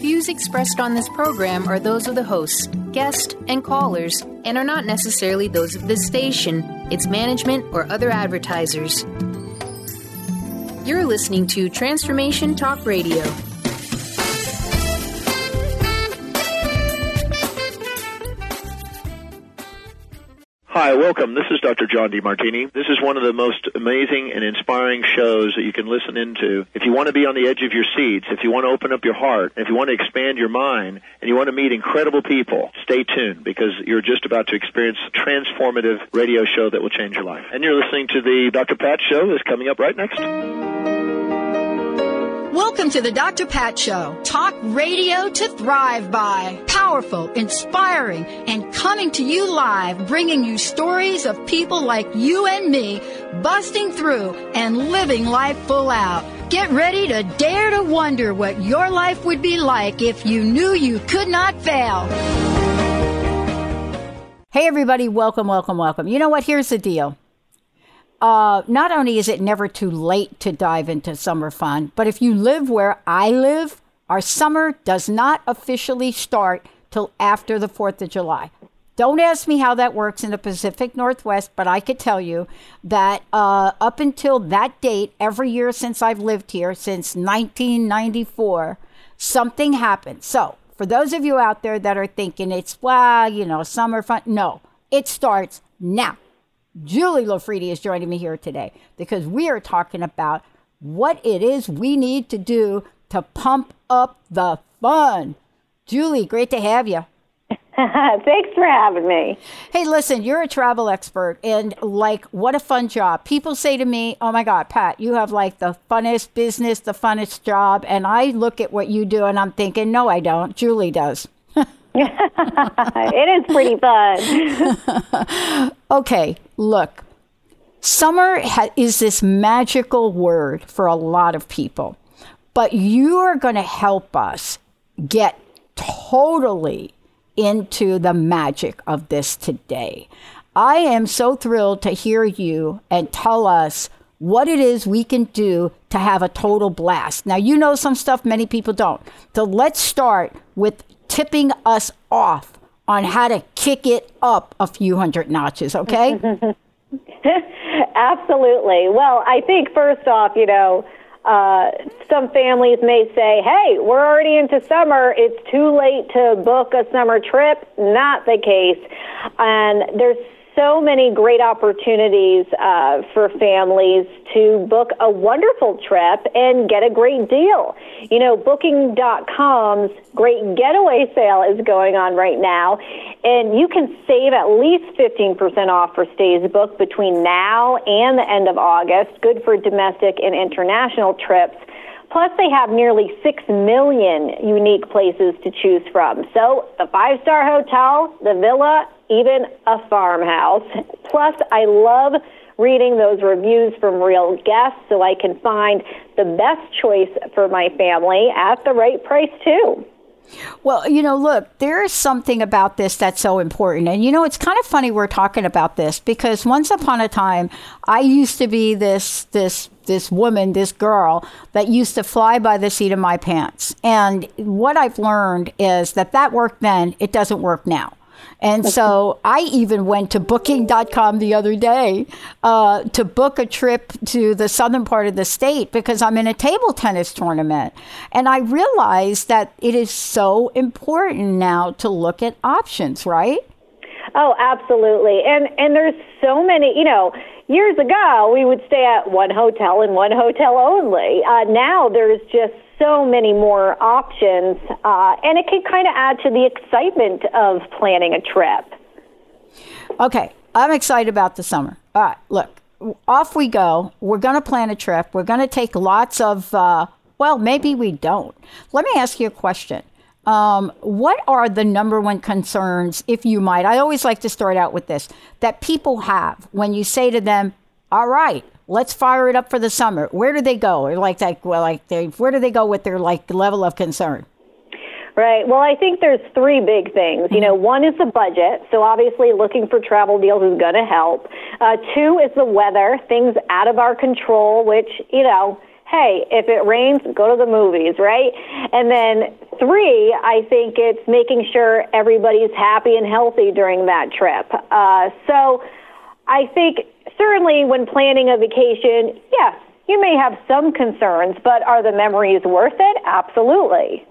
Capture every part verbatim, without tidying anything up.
views expressed on this program are those of the hosts, guests, and callers, and are not necessarily those of this station, its management, or other advertisers. You're listening to Transformation Talk Radio. Hi, welcome. This is Doctor John DeMartini. This is one of the most amazing and inspiring shows that you can listen into. If you want to be on the edge of your seats, if you want to open up your heart, if you want to expand your mind, and you want to meet incredible people, stay tuned because you're just about to experience a transformative radio show that will change your life. And you're listening to the Doctor Pat Show that's coming up right next. Welcome to the Doctor Pat Show. Talk radio to thrive by. Powerful, inspiring, and coming to you live, bringing you stories of people like you and me, busting through and living life full out. Get ready to dare to wonder what your life would be like if you knew you could not fail. Hey, everybody. Welcome, welcome, welcome. You know what? Here's the deal. Uh, not only is it never too late to dive into summer fun, but if you live where I live, our summer does not officially start till after the fourth of July. Don't ask me how that works in the Pacific Northwest, but I could tell you that uh, up until that date, every year since I've lived here, since nineteen ninety-four, something happened. So for those of you out there that are thinking it's, well, you know, summer fun, no, it starts now. Julie Lofredi is joining me here today because we are talking about what it is we need to do to pump up the fun. Julie, great to have you. Thanks for having me. Hey, listen, you're a travel expert and like, what a fun job. People say to me, oh my God, Pat, you have like the funnest business, the funnest job. And I look at what you do and I'm thinking, no, I don't. Julie does. It is pretty fun. Okay, look, summer ha- is this magical word for a lot of people, but you are going to help us get totally into the magic of this today. I am so thrilled to hear you and tell us what it is we can do to have a total blast. Now, you know some stuff many people don't. So let's start with tipping us off on how to kick it up a few hundred notches, okay? Absolutely. Well, I think first off, you know, uh, some families may say, hey, we're already into summer. It's too late to book a summer trip. Not the case. And there's so many great opportunities uh, for families to book a wonderful trip and get a great deal. You know, Booking dot com's great getaway sale is going on right now, and you can save at least fifteen percent off for stays booked between now and the end of August, good for domestic and international trips. Plus, they have nearly six million unique places to choose from. So, the five-star hotel, the villa, even a farmhouse. Plus, I love reading those reviews from real guests so I can find the best choice for my family at the right price, too. Well, you know, look, there is something about this that's so important. And, you know, it's kind of funny we're talking about this because once upon a time, I used to be this this this woman, this girl that used to fly by the seat of my pants. And what I've learned is that that worked then. It doesn't work now. And so I even went to Booking dot com the other day uh, to book a trip to the southern part of the state because I'm in a table tennis tournament. And I realized that it is so important now to look at options, right? Oh, absolutely. And and there's so many, you know, years ago we would stay at one hotel and one hotel only. Uh, now there's just so many more options, uh, and it can kind of add to the excitement of planning a trip. Okay, I'm excited about the summer. All right, look, off we go. We're going to plan a trip. We're going to take lots of, uh, well, maybe we don't. Let me ask you a question. Um, what are the number one concerns, if you might, I always like to start out with this, that people have when you say to them, all right, let's fire it up for the summer. Where do they go? Or like, like, well, like, they, where do they go with their like level of concern? Right. Well, I think there's three big things. You know, one is the budget. So obviously looking for travel deals is going to help. Uh, two is the weather, things out of our control, which, you know, hey, if it rains, go to the movies, right? And then three, I think it's making sure everybody's happy and healthy during that trip. Uh, so I think certainly when planning a vacation, yes, you may have some concerns, but are the memories worth it? Absolutely.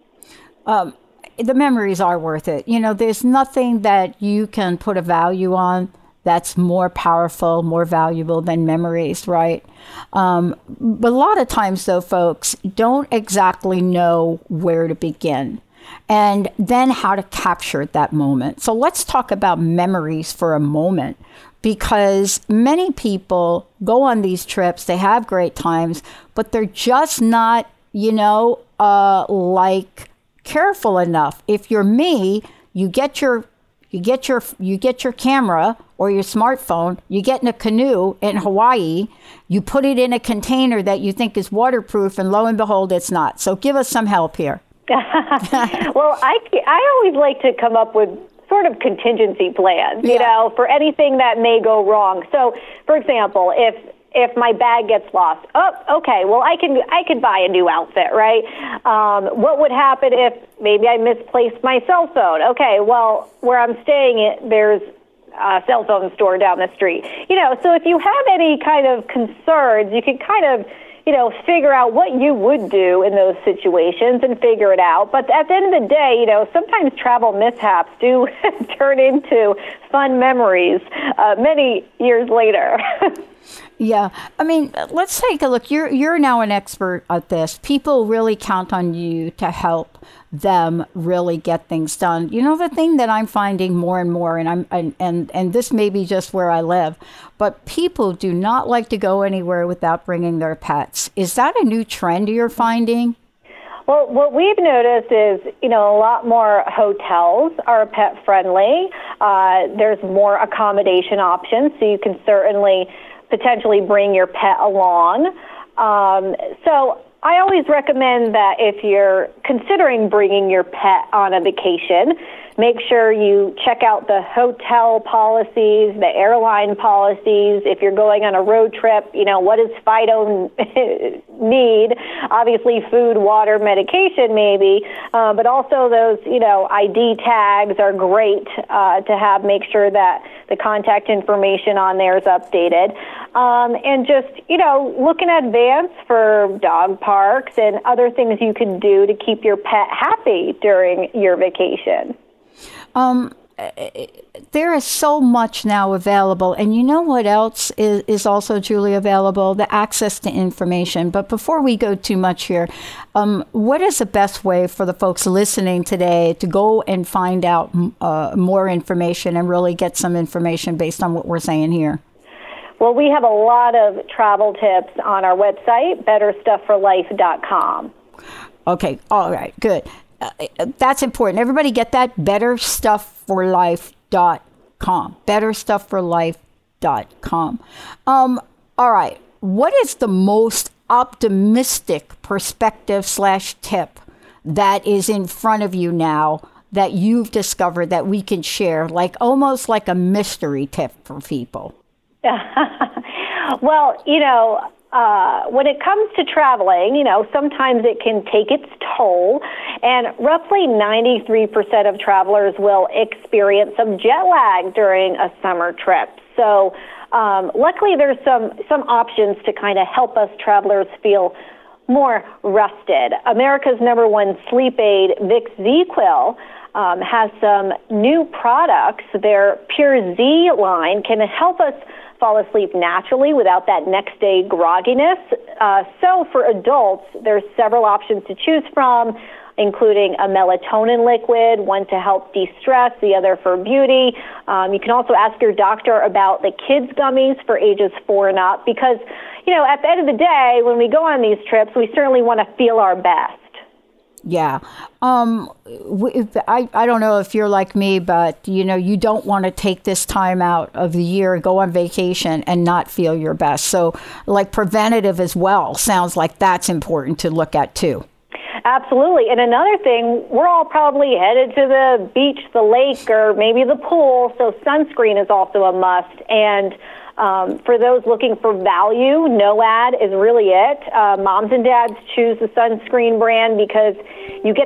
Um, the memories are worth it. You know, there's nothing that you can put a value on that's more powerful, more valuable than memories, right? Um, but a lot of times, though, folks don't exactly know where to begin and then how to capture that moment. So let's talk about memories for a moment, because many people go on these trips, they have great times, but they're just not, you know, uh, like careful enough. If you're me, you get your You get your you get your camera or your smartphone, you get in a canoe in Hawaii, you put it in a container that you think is waterproof, and lo and behold, it's not. So give us some help here. Well, I, I always like to come up with sort of contingency plans, you Yeah. know, for anything that may go wrong. So, for example, if if my bag gets lost, oh, okay, well, I can I could buy a new outfit, right? Um, what would happen if maybe I misplaced my cell phone? Okay, well, where I'm staying, it there's a cell phone store down the street. You know, so if you have any kind of concerns, you can kind of, you know, figure out what you would do in those situations and figure it out. But at the end of the day, you know, sometimes travel mishaps do turn into fun memories uh, many years later. Yeah, I mean, let's take a look. You're you're now an expert at this. People really count on you to help them really get things done. You know, the thing that I'm finding more and more, and I'm and and, and this may be just where I live, but people do not like to go anywhere without bringing their pets. Is that a new trend you're finding? Well, what we've noticed is, you know, a lot more hotels are pet friendly. Uh, there's more accommodation options, so you can certainly potentially bring your pet along. Um, so I always recommend that if you're considering bringing your pet on a vacation, make sure you check out the hotel policies, the airline policies. If you're going on a road trip, you know, what does Fido need? Obviously, food, water, medication, maybe, uh, but also those, you know, I D tags are great uh, to have. Make sure that the contact information on there is updated. Um, and just, you know, look in advance for dog parks and other things you can do to keep your pet happy during your vacation. Um, there is so much now available. And you know what else is, is also, Julie, available? The access to information. But before we go too much here, um, what is the best way for the folks listening today to go and find out uh, more information and really get some information based on what we're saying here? Well, we have a lot of travel tips on our website, better stuff for life dot com. Okay. All right. Good. Uh, that's important. Everybody get that? better stuff for life dot com. better stuff for life dot com. Um, all right. What is the most optimistic perspective slash tip that is in front of you now that you've discovered that we can share, like almost like a mystery tip for people? Well, you know, uh, when it comes to traveling, you know, sometimes it can take its toll, and roughly ninety-three percent of travelers will experience some jet lag during a summer trip. So um, luckily there's some, some options to kind of help us travelers feel more rested. America's number one sleep aid, Vicks ZzzQuil, um, has some new products. Their Pure Z line can help us fall asleep naturally without that next day grogginess. Uh, so for adults, there's several options to choose from, including a melatonin liquid, one to help de-stress, the other for beauty. Um, you can also ask your doctor about the kids' gummies for ages four and up, because, you know, at the end of the day, when we go on these trips, we certainly want to feel our best. Yeah. Um, I, I don't know if you're like me, but, you know, you don't want to take this time out of the year, go on vacation and not feel your best. So like preventative as well sounds like that's important to look at too. Absolutely. And another thing, we're all probably headed to the beach, the lake, or maybe the pool. So sunscreen is also a must. And Um, for those looking for value, NOAD is really it. Uh, moms and dads choose the sunscreen brand because you get the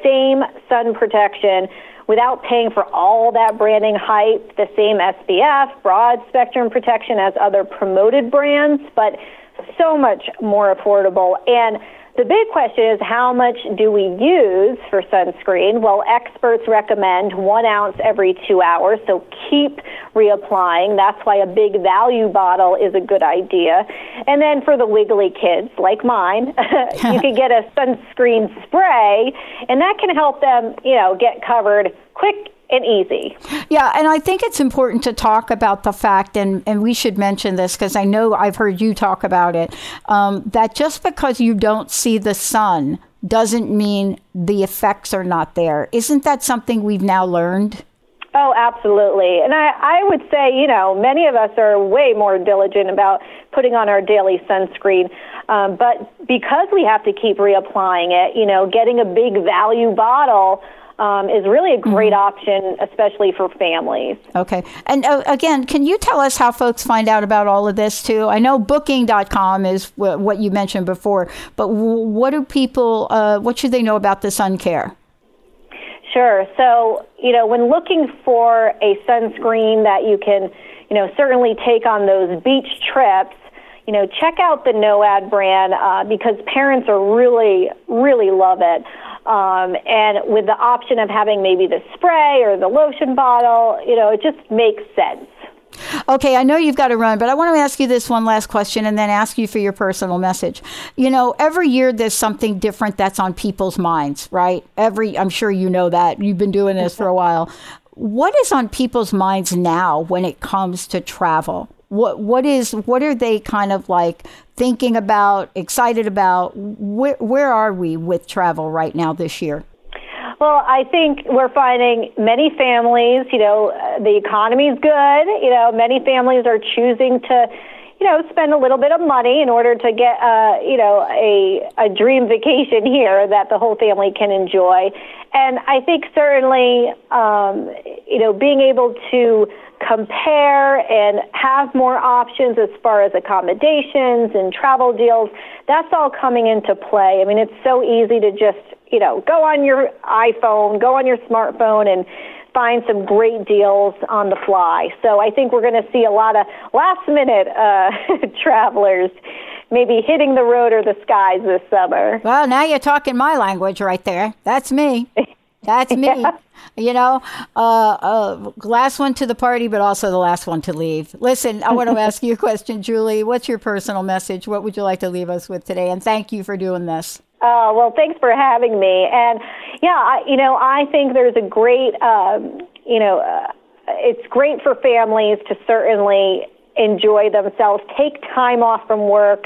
same sun protection without paying for all that branding hype, the same S P F, broad spectrum protection as other promoted brands, but so much more affordable. And the big question is, how much do we use for sunscreen? Well, experts recommend one ounce every two hours, so keep reapplying. That's why a big value bottle is a good idea. And then for the wiggly kids, like mine, you can get a sunscreen spray, and that can help them, you know, get covered quick and easy. Yeah, and I think it's important to talk about the fact, and, and we should mention this because I know I've heard you talk about it, um, that just because you don't see the sun doesn't mean the effects are not there. Isn't that something we've now learned? Oh, absolutely. And I, I would say, you know, many of us are way more diligent about putting on our daily sunscreen. Um, but because we have to keep reapplying it, you know, getting a big value bottle Um, is really a great mm-hmm. option, especially for families. Okay. And uh, again, can you tell us how folks find out about all of this too? I know booking dot com is w- what you mentioned before, but w- what do people, uh, what should they know about the sun care? Sure. So, you know, when looking for a sunscreen that you can, you know, certainly take on those beach trips, you know, check out the NOAD brand uh, because parents are really, really love it. Um, and with the option of having maybe the spray or the lotion bottle, you know, it just makes sense. Okay, I know you've got to run, but I want to ask you this one last question and then ask you for your personal message. You know, every year there's something different that's on people's minds, right? Every, I'm sure you know that. You've been doing this for a while. What is on people's minds now when it comes to travel? What what is what are they kind of like thinking about, excited about? Where where are we with travel right now this year? Well, I think we're finding many families, you know, the economy is good. You know, many families are choosing to, you know, spend a little bit of money in order to get, uh, you know, a a dream vacation here that the whole family can enjoy. And I think certainly, um, you know, being able to compare and have more options as far as accommodations and travel deals, that's all coming into play. I mean, it's so easy to just, you know, go on your iPhone, go on your smartphone and find some great deals on the fly. So I think we're going to see a lot of last-minute uh, travelers maybe hitting the road or the skies this summer. Well, now you're talking my language right there. That's me. That's me. Yeah. You know, uh, uh, last one to the party, but also the last one to leave. Listen, I want to ask you a question, Julie. What's your personal message? What would you like to leave us with today? And thank you for doing this. Oh, well, thanks for having me. And, yeah, I, you know, I think there's a great, um, you know, uh, it's great for families to certainly enjoy themselves, take time off from work,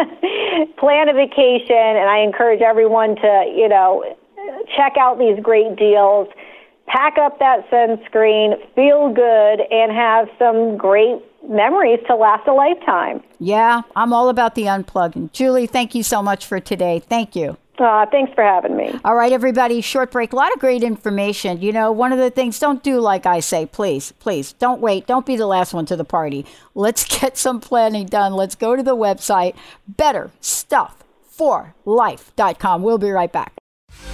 plan a vacation, and I encourage everyone to, you know, check out these great deals, pack up that sunscreen, feel good, and have some great memories to last a lifetime. Yeah, I'm all about the unplugging. Julie, thank you so much for today. Thank you. Uh, thanks for having me. All right, everybody, short break. A lot of great information. You know, one of the things, don't do like I say, please, please. Don't wait. Don't be the last one to the party. Let's get some planning done. Let's go to the website, better stuff for life dot com. We'll be right back.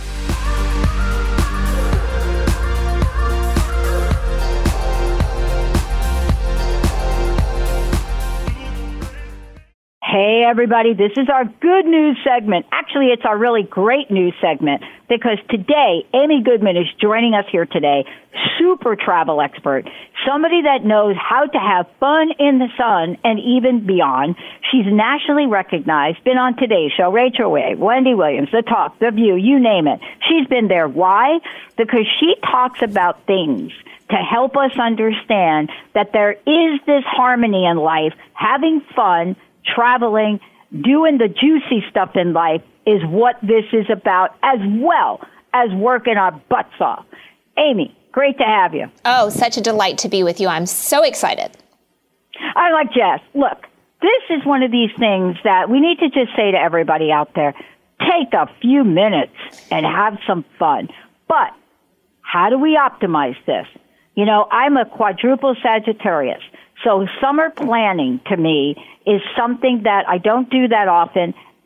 Hey, everybody, this is our good news segment. Actually, it's our really great news segment because today, Amy Goodman is joining us here today, super travel expert, somebody that knows how to have fun in the sun and even beyond. She's nationally recognized, been on Today's Show, Rachel Way, Wendy Williams, The Talk, The View, you name it. She's been there. Why? Because she talks about things to help us understand that there is this harmony in life, having fun, traveling, doing the juicy stuff in life is what this is about, as well as working our butts off. Amy, great to have you. Oh, such a delight to be with you. I'm so excited. I like Jess. Look, this is one of these things that we need to just say to everybody out there, take a few minutes and have some fun. But how do we optimize this? You know, I'm a quadruple Sagittarius. So summer planning to me is something that I don't do that often,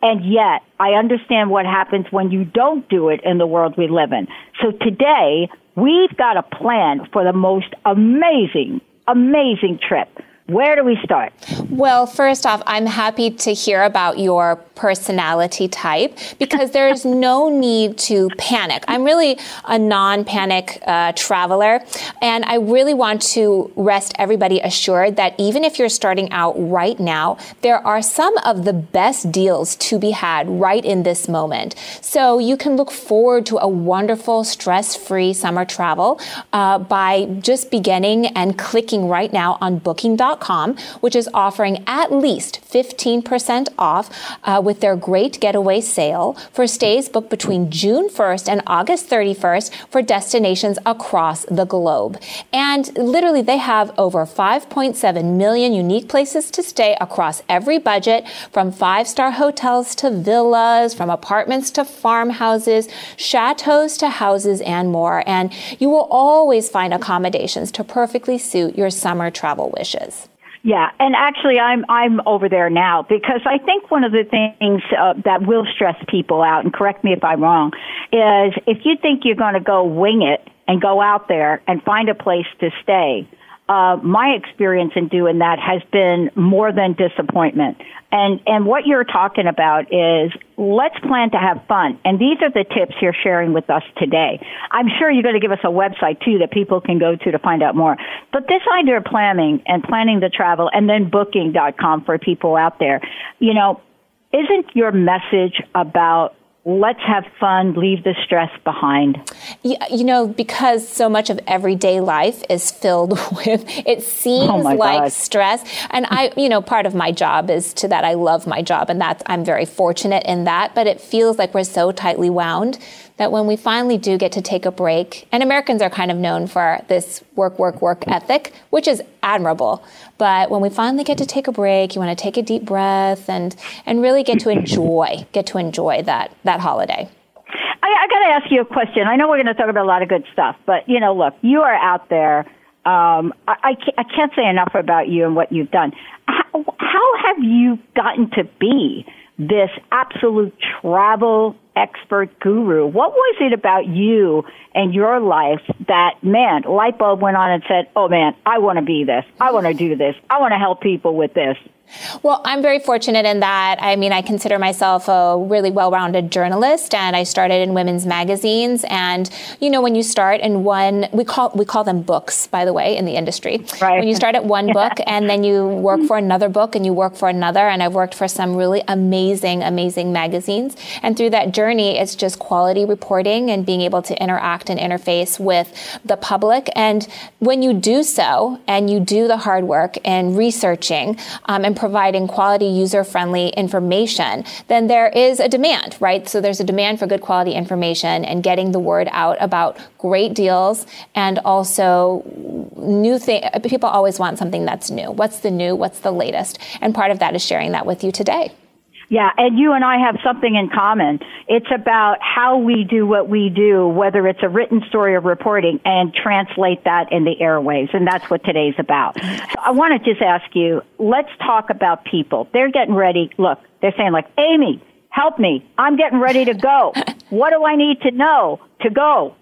And yet, I understand what happens when you don't do it in the world we live in. So today, we've got a plan for the most amazing, amazing trip. Where do we start? Well, first off, I'm happy to hear about your personality type because there's no need to panic. I'm really a non-panic uh, traveler, and I really want to rest everybody assured that even if you're starting out right now, there are some of the best deals to be had right in this moment. So you can look forward to a wonderful, stress-free summer travel uh, by just beginning and clicking right now on booking dot com, which is offering at least fifteen percent off uh, with their Great Getaway Sale for stays booked between June first and August thirty-first for destinations across the globe. And literally, they have over five point seven million unique places to stay across every budget, from five-star hotels to villas, from apartments to farmhouses, chateaus to houses, and more. And you will always find accommodations to perfectly suit your summer travel wishes. Yeah, and actually, I'm I'm over there now because I think one of the things uh, that will stress people out, and correct me if I'm wrong, is if you think you're going to go wing it and go out there and find a place to stay. Uh, my experience in doing that has been more than disappointment. And and what you're talking about is let's plan to have fun. And these are the tips you're sharing with us today. I'm sure you're going to give us a website, too, that people can go to to find out more. But this idea of planning and planning the travel and then booking dot com for people out there, you know, isn't your message about let's have fun, leave the stress behind? Yeah, you know, because so much of everyday life is filled with, it seems oh like God. stress. And I, you know, part of my job is to that I love my job, and that's, I'm very fortunate in that, but it feels like we're so tightly wound that when we finally do get to take a break, and Americans are kind of known for this work, work, work ethic, which is admirable. But when we finally get to take a break, you want to take a deep breath and, and really get to enjoy, get to enjoy that, that holiday. I, I got to ask you a question. I know we're going to talk about a lot of good stuff, but, you know, look, you are out there. Um, I, I, can't, I can't say enough about you and what you've done. How, how have you gotten to be this absolute travel expert guru? What was it about you and your life that, man, light bulb went on and said, oh, man, I want to be this. I want to do this. I want to help people with this. Well, I'm very fortunate in that, I mean, I consider myself a really well-rounded journalist, and I started in women's magazines. And, you know, when you start in one, we call we call them books, by the way, in the industry. Right. When you start at one book and then you work for another book and you work for another, and I've worked for some really amazing, amazing magazines. And through that journey, it's just quality reporting and being able to interact and interface with the public. And when you do so, and you do the hard work and researching um, and providing quality, user-friendly information, then there is a demand, right? So there's a demand for good quality information and getting the word out about great deals, and also new thing. People always want something that's new. What's the new? What's the latest? And part of that is sharing that with you today. Yeah, and you and I have something in common. It's about how we do what we do, whether it's a written story or reporting, and translate that in the airwaves, and that's what today's about. So I want to just ask you, let's talk about people. They're getting ready. Look, they're saying like, Amy, help me. I'm getting ready to go. What do I need to know to go?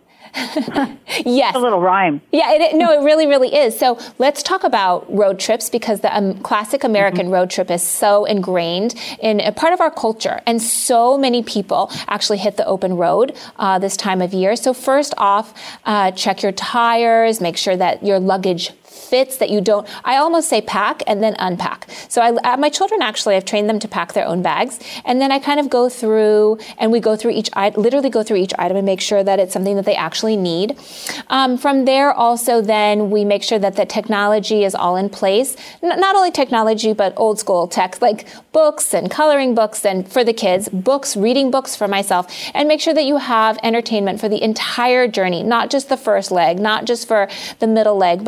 Yes. A little rhyme. Yeah, it, no, it really, really is. So let's talk about road trips, because the um, classic American mm-hmm. road trip is so ingrained in a part of our culture. And so many people actually hit the open road uh, this time of year. So first off, uh, check your tires, make sure that your luggage fits, that you don't, I almost say pack and then unpack. So I, my children actually, I've trained them to pack their own bags. And then I kind of go through and we go through each, literally go through each item and make sure that it's something that they actually need. Um, from there also, then we make sure that the technology is all in place. N- not only technology, but old school tech, like books and coloring books, and for the kids, books, reading books for myself, and make sure that you have entertainment for the entire journey, not just the first leg, not just for the middle leg, but also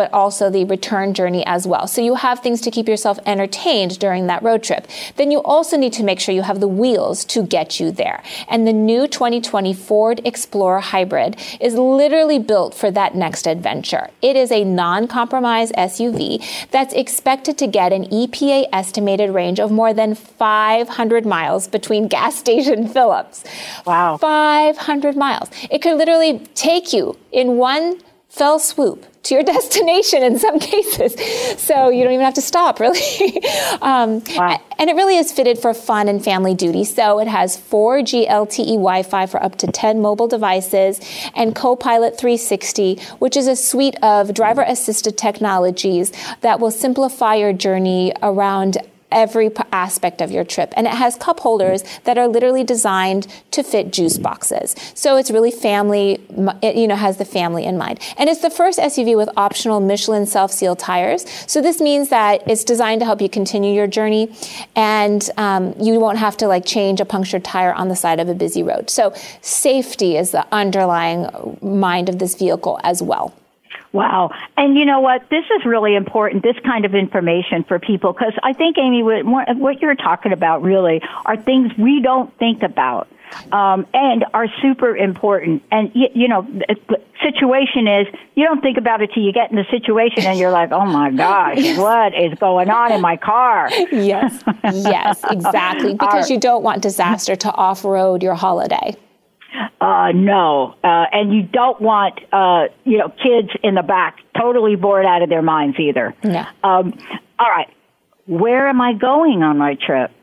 the return journey as well. So you have things to keep yourself entertained during that road trip. Then you also need to make sure you have the wheels to get you there. And the new twenty twenty Ford Explorer Hybrid is literally built for that next adventure. It is a non-compromise S U V that's expected to get an E P A estimated range of more than five hundred miles between gas station fill-ups. Wow. five hundred miles. It could literally take you in one fell swoop to your destination in some cases. So you don't even have to stop, really. um, wow. And it really is fitted for fun and family duty. So it has four G L T E Wi-Fi for up to ten mobile devices and Copilot three sixty, which is a suite of driver-assisted technologies that will simplify your journey around every p- aspect of your trip. And it has cup holders that are literally designed to fit juice boxes. So it's really family, it, you know, has the family in mind. And it's the first S U V with optional Michelin self-seal tires. So this means that it's designed to help you continue your journey, and um, you won't have to like change a punctured tire on the side of a busy road. So safety is the underlying mind of this vehicle as well. Wow. And you know what? This is really important, this kind of information for people, because I think, Amy, what, what you're talking about really are things we don't think about um, and are super important. And, you, you know, the situation is you don't think about it till you get in the situation and you're like, oh, my gosh, what is going on in my car? Yes, yes, exactly. Because you don't want disaster to off-road your holiday. Uh, no. Uh, and you don't want, uh, you know, kids in the back totally bored out of their minds either. Yeah. Um, all right. Where am I going on my trip?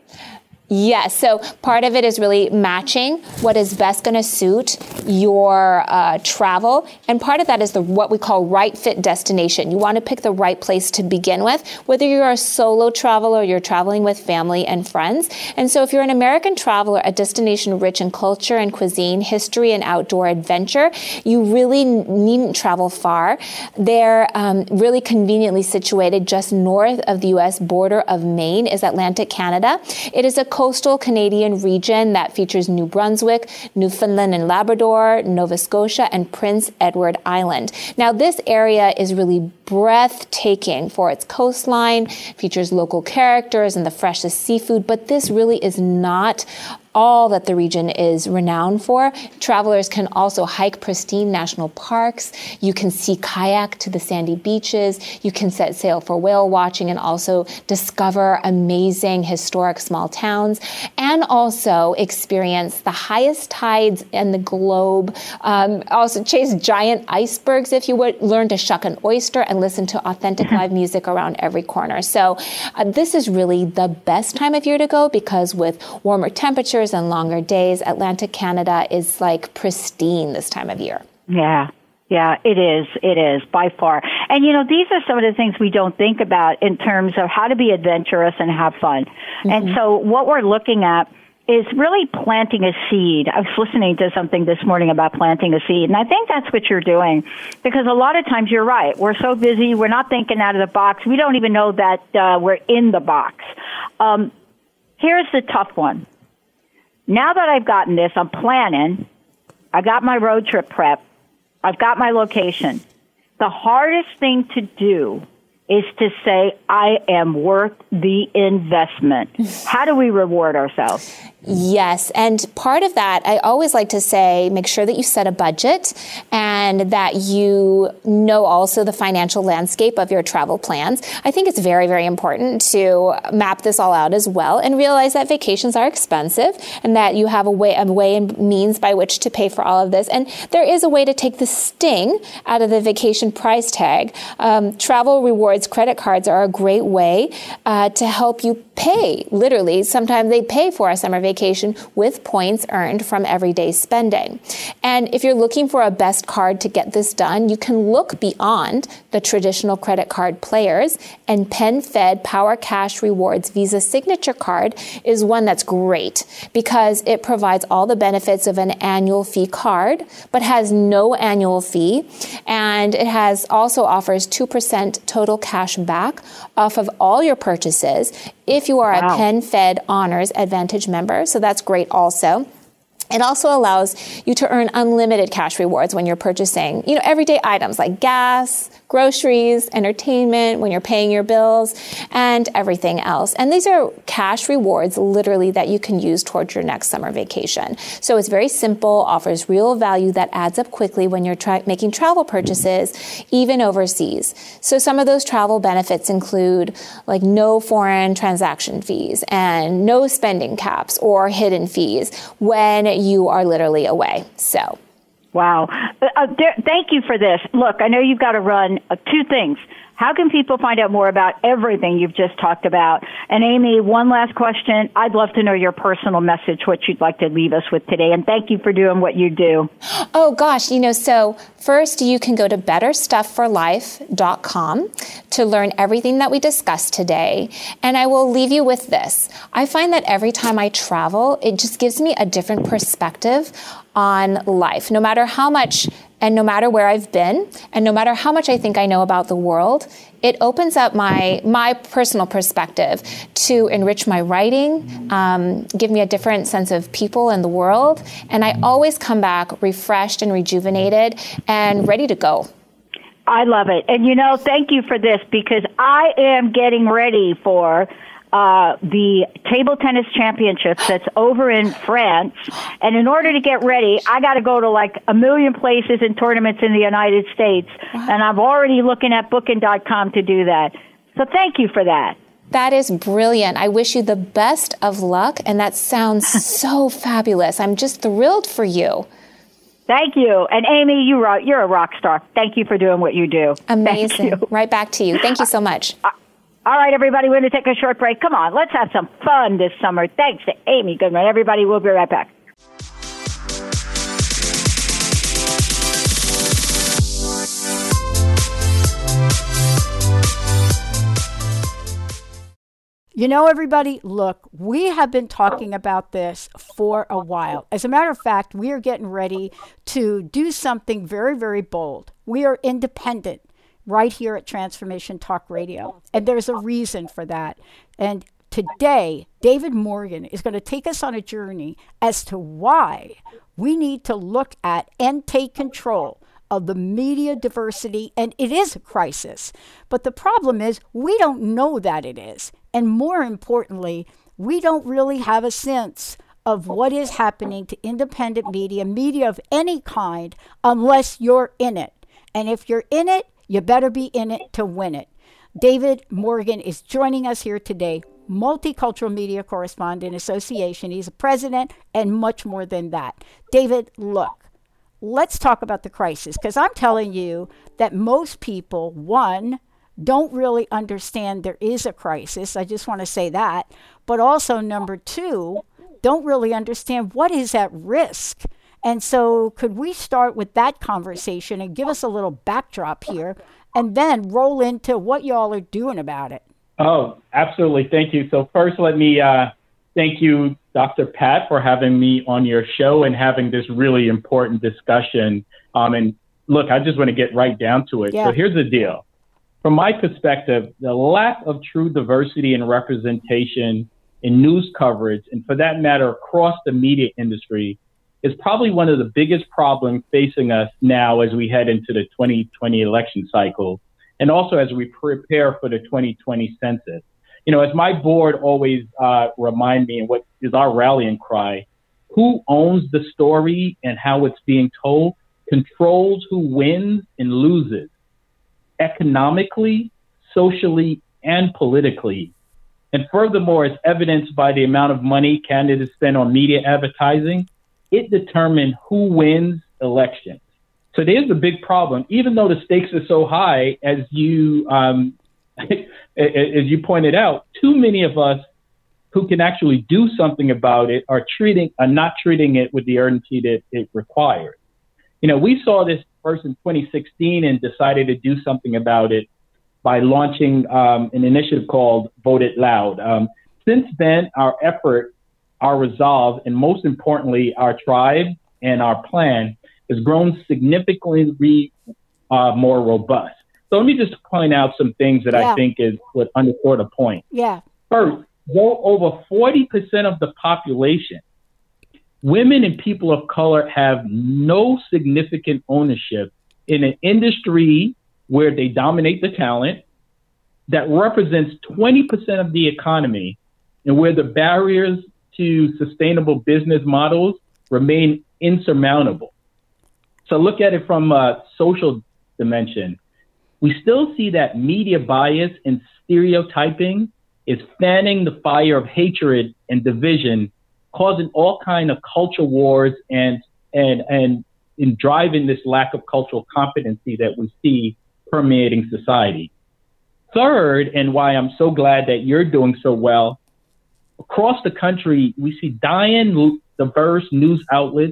Yes. So part of it is really matching what is best going to suit your uh, travel. And part of that is the what we call right fit destination. You want to pick the right place to begin with, whether you're a solo traveler or you're traveling with family and friends. And so if you're an American traveler, a destination rich in culture and cuisine, history and outdoor adventure, you really needn't travel far. They're um, really conveniently situated just north of the U S border of Maine is Atlantic Canada. It is a coastal Canadian region that features New Brunswick, Newfoundland and Labrador, Nova Scotia, and Prince Edward Island. Now, this area is really breathtaking for its coastline, features local characters and the freshest seafood, but this really is not all that the region is renowned for. Travelers can also hike pristine national parks. You can sea kayak to the sandy beaches. You can set sail for whale watching and also discover amazing historic small towns, and also experience the highest tides in the globe. Um, also chase giant icebergs if you would, learn to shuck an oyster, and listen to authentic live music around every corner. So uh, this is really the best time of year to go, because with warmer temperatures and longer days, Atlantic Canada is like pristine this time of year. Yeah. Yeah, it is. It is by far. And, you know, these are some of the things we don't think about in terms of how to be adventurous and have fun. Mm-hmm. And so what we're looking at is really planting a seed. I was listening to something this morning about planting a seed, and I think that's what you're doing, because a lot of times you're right. We're so busy. We're not thinking out of the box. We don't even know that uh, we're in the box. Um, here's the tough one. Now that I've gotten this, I'm planning. I got my road trip prep. I've got my location. The hardest thing to do is to say, I am worth the investment. How do we reward ourselves? Yes. And part of that, I always like to say, make sure that you set a budget and that you know also the financial landscape of your travel plans. I think it's very, very important to map this all out as well and realize that vacations are expensive and that you have a way, a way and means by which to pay for all of this. And there is a way to take the sting out of the vacation price tag. Um, travel rewards credit cards are a great way uh, to help you pay. Literally, sometimes they pay for a summer vacation with points earned from everyday spending. And if you're looking for a best card to get this done, you can look beyond the traditional credit card players, and PenFed Power Cash Rewards Visa Signature Card is one that's great because it provides all the benefits of an annual fee card, but has no annual fee. And it has also offers two percent total cash back off of all your purchases if you are wow. a PenFed Honors Advantage member. So that's great also. It also allows you to earn unlimited cash rewards when you're purchasing, you know, everyday items like gas, groceries, entertainment, when you're paying your bills, and everything else. And these are cash rewards, literally, that you can use towards your next summer vacation. So it's very simple, offers real value that adds up quickly when you're tra- making travel purchases, even overseas. So some of those travel benefits include like no foreign transaction fees and no spending caps or hidden fees when you are literally away. So. Wow. Uh, there, thank you for this. Look, I know you've got to run uh, two things. How can people find out more about everything you've just talked about? And Amy, one last question. I'd love to know your personal message, what you'd like to leave us with today. And thank you for doing what you do. Oh, gosh. You know, so first you can go to better stuff for life dot com to learn everything that we discussed today. And I will leave you with this. I find that every time I travel, it just gives me a different perspective on life, no matter how much and no matter where I've been, and no matter how much I think I know about the world, it opens up my my personal perspective to enrich my writing, um, give me a different sense of people and the world, and I always come back refreshed and rejuvenated and ready to go. I love it. And, you know, thank you for this, because I am getting ready for Uh, the table tennis championships that's over in France. And in order to get ready, I got to go to like a million places and tournaments in the United States. Wow. And I'm already looking at booking dot com to do that. So thank you for that. That is brilliant. I wish you the best of luck. And that sounds so fabulous. I'm just thrilled for you. Thank you. And Amy, you rock, you're a rock star. Thank you for doing what you do. Amazing. Right back to you. Thank you so much. Uh, All right, everybody, we're going to take a short break. Come on, let's have some fun this summer. Thanks to Amy Goodman. Everybody, we'll be right back. You know, everybody, look, we have been talking about this for a while. As a matter of fact, we are getting ready to do something very, very bold. We are independent right here at Transformation Talk Radio. And there's a reason for that. And today, David Morgan is going to take us on a journey as to why we need to look at and take control of the media diversity. And it is a crisis. But the problem is we don't know that it is. And more importantly, we don't really have a sense of what is happening to independent media, media of any kind, unless you're in it. And if you're in it, you better be in it to win it. David Morgan is joining us here today, Multicultural Media Correspondent Association. He's a president and much more than that. David, look, let's talk about the crisis, because I'm telling you that most people, one, don't really understand there is a crisis. I just want to say that. But also, number two, don't really understand what is at risk. And so could we start with that conversation and give us a little backdrop here and then roll into what y'all are doing about it? Oh, absolutely. Thank you. So first, let me uh, thank you, Doctor Pat, for having me on your show and having this really important discussion. Um, and look, I just want to get right down to it. Yeah. So here's the deal. From my perspective, the lack of true diversity and representation in news coverage, and for that matter, across the media industry, is probably one of the biggest problems facing us now as we head into the twenty twenty election cycle, and also as we prepare for the twenty twenty census. You know, as my board always uh, remind me, and what is our rallying cry, who owns the story and how it's being told controls who wins and loses, economically, socially, and politically. And furthermore, as evidenced by the amount of money candidates spend on media advertising, it determines who wins elections. So there's a big problem. Even though the stakes are so high, as you um, as you pointed out, too many of us who can actually do something about it are treating are not treating it with the urgency that it requires. You know, we saw this first in twenty sixteen and decided to do something about it by launching um, an initiative called Vote It Loud. Um, since then, our effort, our resolve, and most importantly, our tribe and our plan has grown significantly uh, more robust. So let me just point out some things that yeah. I think is would underscore the point. Yeah. First, though over forty percent of the population, women and people of color have no significant ownership in an industry where they dominate the talent, that represents twenty percent of the economy, and where the barriers to sustainable business models remain insurmountable. So look at it from a social dimension. We still see that media bias and stereotyping is fanning the fire of hatred and division, causing all kind of culture wars and and and in driving this lack of cultural competency that we see permeating society. Third, and why I'm so glad that you're doing so well, across the country, we see dying diverse news outlets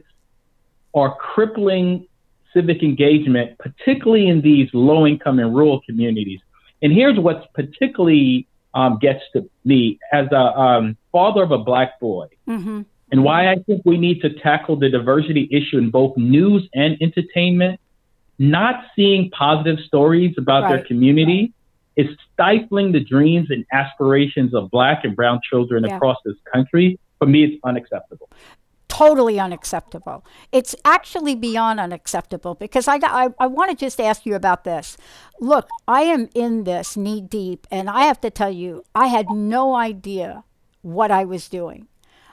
are crippling civic engagement, particularly in these low-income and rural communities. And here's what's particularly um, gets to me as a um, father of a black boy, mm-hmm. and why I think we need to tackle the diversity issue in both news and entertainment. Not seeing positive stories about right. their community right. is stifling the dreams and aspirations of black and brown children yeah. across this country. For me, it's unacceptable. Totally unacceptable. It's actually beyond unacceptable, because I, I, I want to just ask you about this. Look, I am in this knee deep, and I have to tell you, I had no idea what I was doing.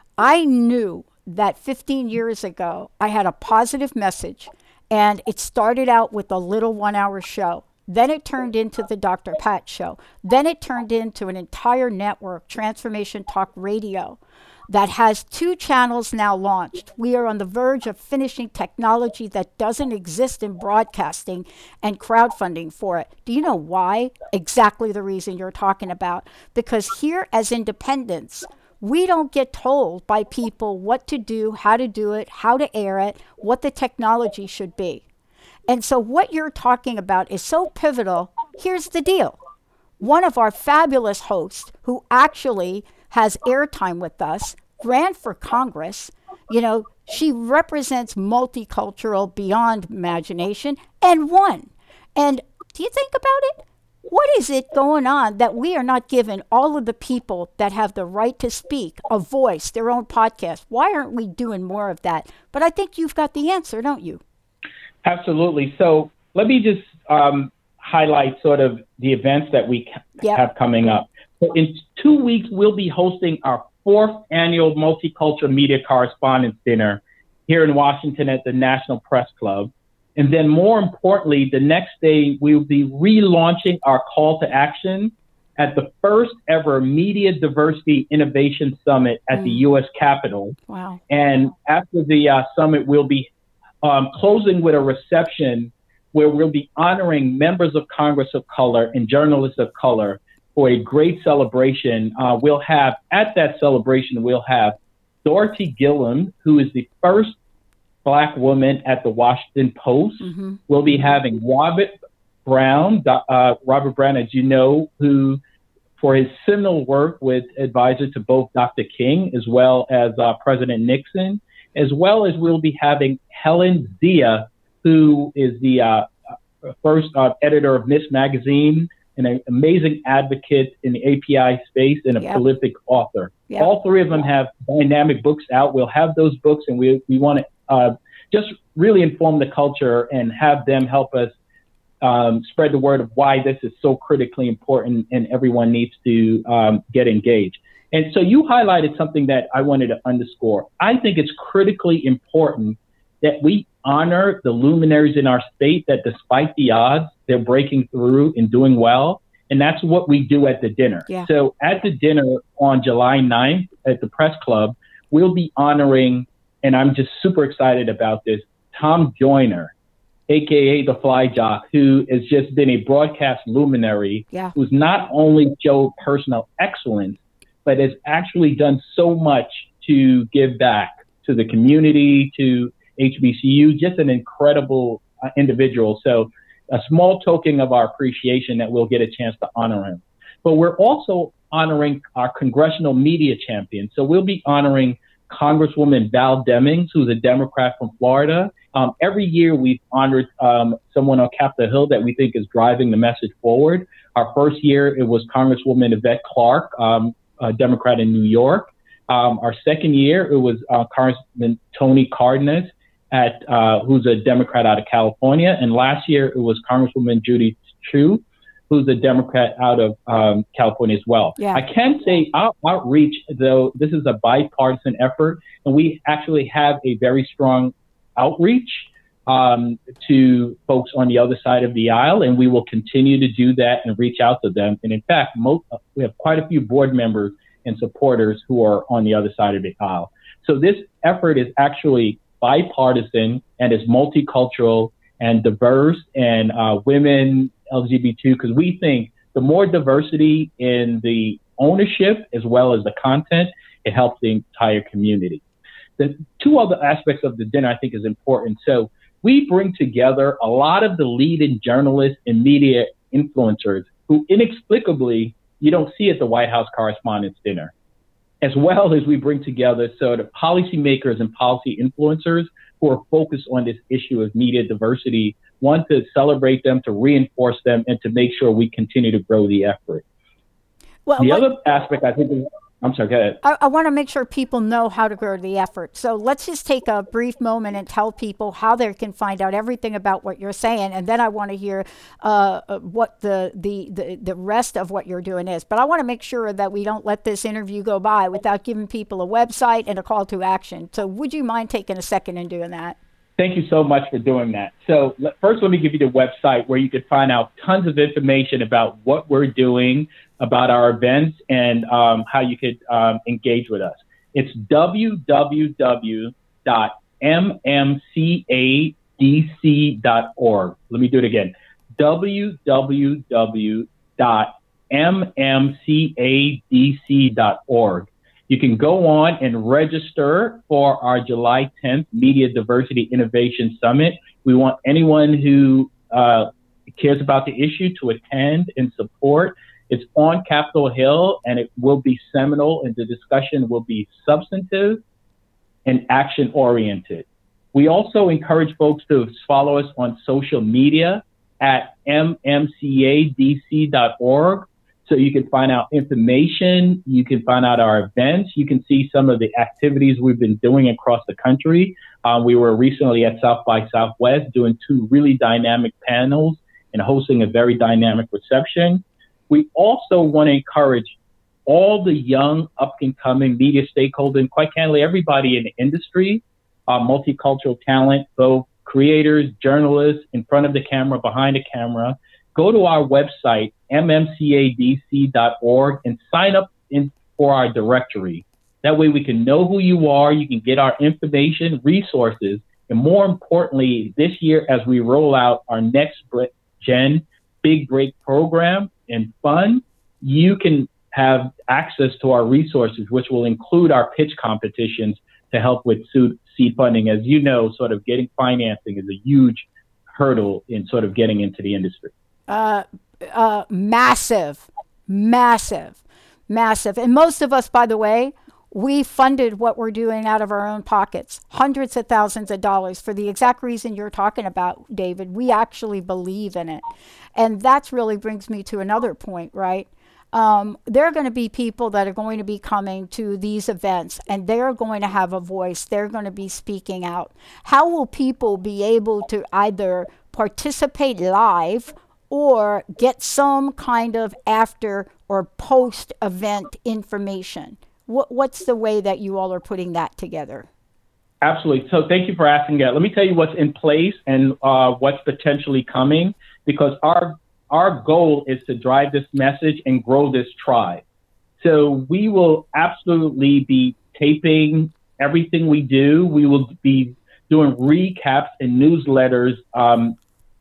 I knew that fifteen years ago, I had a positive message, and it started out with a little one-hour show. Then it turned into the Doctor Pat Show. Then it turned into an entire network, Transformation Talk Radio, that has two channels now launched. We are on the verge of finishing technology that doesn't exist in broadcasting and crowdfunding for it. Do you know why? Exactly the reason you're talking about. Because here as independents, we don't get told by people what to do, how to do it, how to air it, what the technology should be. And so what you're talking about is so pivotal. Here's the deal. One of our fabulous hosts, who actually has airtime with us, ran for Congress. You know, she represents multicultural beyond imagination and won. And do you think about it? What is it going on that we are not giving all of the people that have the right to speak a voice, their own podcast? Why aren't we doing more of that? But I think you've got the answer, don't you? Absolutely. So let me just um, highlight sort of the events that we yep. have coming up. So in two weeks, we'll be hosting our fourth annual Multicultural Media Correspondents Dinner here in Washington at the National Press Club. And then more importantly, the next day, we'll be relaunching our call to action at the first ever Media Diversity Innovation Summit at mm. the U S Capitol. Wow. And after the uh, summit, we'll be um, closing with a reception where we'll be honoring members of Congress of color and journalists of color for a great celebration. Uh, we'll have, at that celebration, we'll have Dorothy Gillum, who is the first Black woman at the Washington Post. Mm-hmm. We'll be having Robert Brown, uh, Robert Brown, as you know, who, for his seminal work with advisor to both Doctor King as well as uh, President Nixon, as well as we'll be having Helen Zia, who is the uh, first uh, editor of Miss Magazine, and an amazing advocate in the A P I space, and a yep. prolific author. Yep. All three of them have dynamic books out. We'll have those books, and we we want to uh, just really inform the culture and have them help us um, spread the word of why this is so critically important, and everyone needs to um, get engaged. And so you highlighted something that I wanted to underscore. I think it's critically important that we honor the luminaries in our state, that despite the odds, they're breaking through and doing well. And that's what we do at the dinner. Yeah. So at the dinner on July ninth at the Press Club, we'll be honoring, and I'm just super excited about this, Tom Joyner, A K A the Fly Jock, who has just been a broadcast luminary, yeah. who's not only showed personal excellence, but has actually done so much to give back to the community, to H B C U, just an incredible uh, individual. So a small token of our appreciation that we'll get a chance to honor him. But we're also honoring our congressional media champion. So we'll be honoring Congresswoman Val Demings, who's a Democrat from Florida. Um, every year we've honored um, someone on Capitol Hill that we think is driving the message forward. Our first year, it was Congresswoman Yvette Clarke, um, a Democrat in New York. Um, our second year, it was uh, Congressman Tony Cardenas, At, uh, who's a Democrat out of California. And last year, it was Congresswoman Judy Chu, who's a Democrat out of um, California as well. Yeah. I can say our outreach, though, this is a bipartisan effort, and we actually have a very strong outreach um, to folks on the other side of the aisle, and we will continue to do that and reach out to them. And in fact, most, we have quite a few board members and supporters who are on the other side of the aisle. So this effort is actually bipartisan and is multicultural and diverse and uh, women, L G B T, because we think the more diversity in the ownership as well as the content, it helps the entire community. The two other aspects of the dinner I think is important. So we bring together a lot of the leading journalists and media influencers who inexplicably you don't see at the White House Correspondents' Dinner, as well as we bring together sort of policymakers and policy influencers who are focused on this issue of media diversity, one, to celebrate them, to reinforce them, and to make sure we continue to grow the effort. Well, the what- other aspect I think is, I'm sorry, go ahead. I, I want to make sure people know how to grow the effort. So let's just take a brief moment and tell people how they can find out everything about what you're saying. And then I want to hear uh, what the, the, the, the rest of what you're doing is. But I want to make sure that we don't let this interview go by without giving people a website and a call to action. So would you mind taking a second and doing that? Thank you so much for doing that. So let, first, let me give you the website where you can find out tons of information about what we're doing, about our events, and um, how you could um, engage with us. It's w w w dot m m c a d c dot org. Let me do it again. w w w dot m m c a d c dot org. You can go on and register for our July tenth Media Diversity Innovation Summit. We want anyone who uh, cares about the issue to attend and support. It's on Capitol Hill, and it will be seminal, and the discussion will be substantive and action-oriented. We also encourage folks to follow us on social media at m m c a d c dot org. So you can find out information, you can find out our events, you can see some of the activities we've been doing across the country. Um, we were recently at South by Southwest doing two really dynamic panels and hosting a very dynamic reception. We also want to encourage all the young, up-and-coming media stakeholders, and quite candidly, everybody in the industry, uh, multicultural talent, both creators, journalists, in front of the camera, behind the camera. Go to our website, m m c a d c dot org, and sign up in, for our directory. That way we can know who you are, you can get our information, resources, and more importantly, this year as we roll out our next gen Big Break program and fund, you can have access to our resources, which will include our pitch competitions to help with seed funding. As you know, sort of getting financing is a huge hurdle in sort of getting into the industry. Uh, uh, massive, massive, massive. And most of us, by the way, we funded what we're doing out of our own pockets, hundreds of thousands of dollars for the exact reason you're talking about, David. We actually believe in it. And that really brings me to another point, right? Um, there are going to be people that are going to be coming to these events, and they're going to have a voice. They're going to be speaking out. How will people be able to either participate live or get some kind of after or post-event information? What, what's the way that you all are putting that together? Absolutely. So thank you for asking that. Let me tell you what's in place and uh, what's potentially coming, because our our goal is to drive this message and grow this tribe. So we will absolutely be taping everything we do. We will be doing recaps and newsletters um,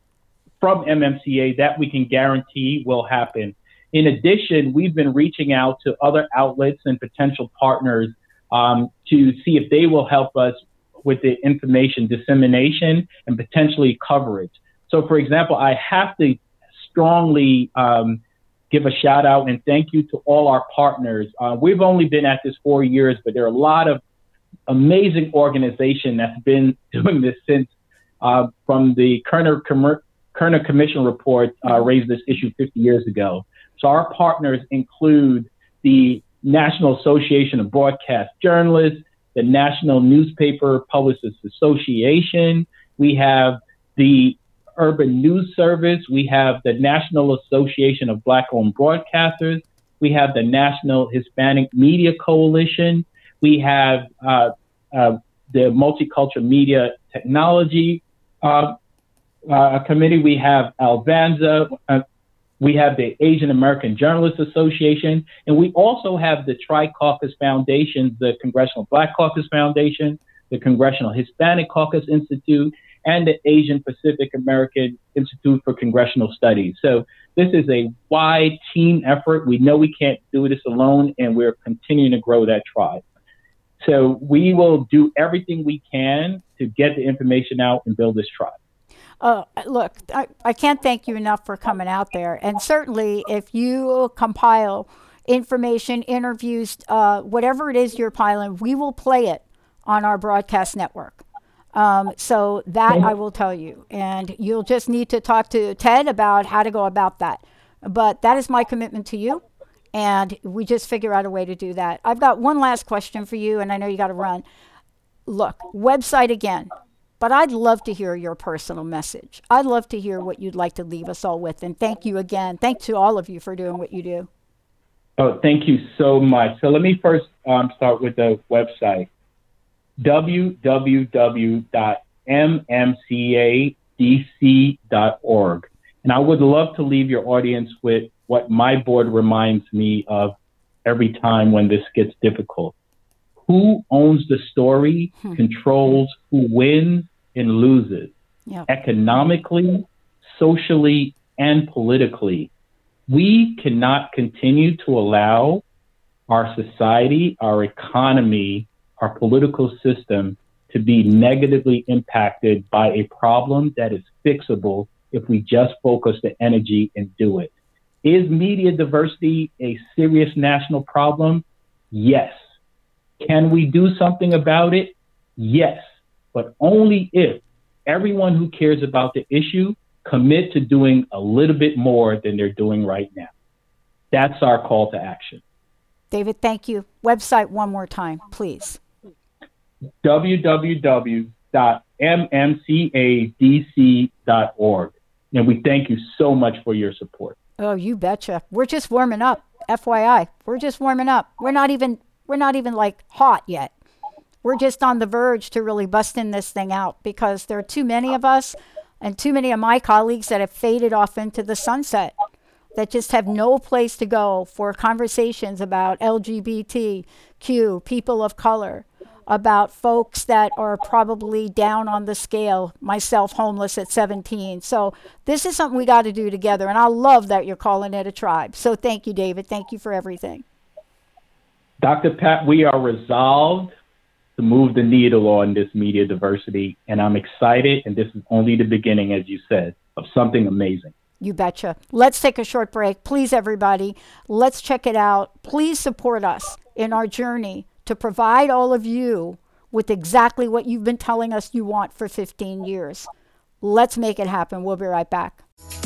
from M M C A that we can guarantee will happen. In addition, we've been reaching out to other outlets and potential partners um, to see if they will help us with the information dissemination and potentially coverage. So, for example, I have to strongly um, give a shout out and thank you to all our partners. Uh, we've only been at this four years, but there are a lot of amazing organizations that's been doing this since uh, from the Kerner, Com- Kerner Commission report uh, raised this issue fifty years ago. So our partners include the National Association of Broadcast Journalists, the National Newspaper Publicists Association. We have the Urban News Service. We have the National Association of Black-Owned Broadcasters. We have the National Hispanic Media Coalition. We have uh, uh, the Multicultural Media Technology uh, uh, Committee. We have Alvanza. Uh, we have the Asian American Journalists Association. And we also have the Tri-Caucus Foundations, the Congressional Black Caucus Foundation, the Congressional Hispanic Caucus Institute, and the Asian Pacific American Institute for Congressional Studies. So this is a wide team effort. We know we can't do this alone, and we're continuing to grow that tribe. So we will do everything we can to get the information out and build this tribe. Uh, look, I, I can't thank you enough for coming out there. And certainly if you compile information, interviews, uh, whatever it is you're piling, we will play it on our broadcast network. Um, so that I will tell you, and you'll just need to talk to Ted about how to go about that. But that is my commitment to you, and we just figure out a way to do that. I've got one last question for you, and I know you got to run. Look, website again, but I'd love to hear your personal message. I'd love to hear what you'd like to leave us all with, and thank you again. Thanks to all of you for doing what you do. Oh, thank you so much. So let me first um, start with the website. w w w dot m m c a d c dot org. And I would love to leave your audience with what my board reminds me of every time when this gets difficult. Who owns the story hmm. controls who wins and loses, yep. economically, socially, and politically. We cannot continue to allow our society, our economy, our political system to be negatively impacted by a problem that is fixable if we just focus the energy and do it. Is media diversity a serious national problem? Yes. Can we do something about it? Yes, but only if everyone who cares about the issue commit to doing a little bit more than they're doing right now. That's our call to action. David, thank you. Website one more time, please. w w w dot m m c a d c dot org. And we thank you so much for your support. Oh, you betcha. We're just warming up. F Y I, we're just warming up. We're not even we're not even like hot yet. We're just on the verge to really busting this thing out because there are too many of us and too many of my colleagues that have faded off into the sunset, that just have no place to go for conversations about L G B T Q, people of color, about folks that are probably down on the scale, myself homeless at seventeen. So this is something we got to do together. And I love that you're calling it a tribe. So thank you, David. Thank you for everything. Doctor Pat, we are resolved to move the needle on this media diversity. And I'm excited. And this is only the beginning, as you said, of something amazing. You betcha. Let's take a short break. Please, everybody, let's check it out. Please support us in our journey to provide all of you with exactly what you've been telling us you want for fifteen years. Let's make it happen. We'll be right back.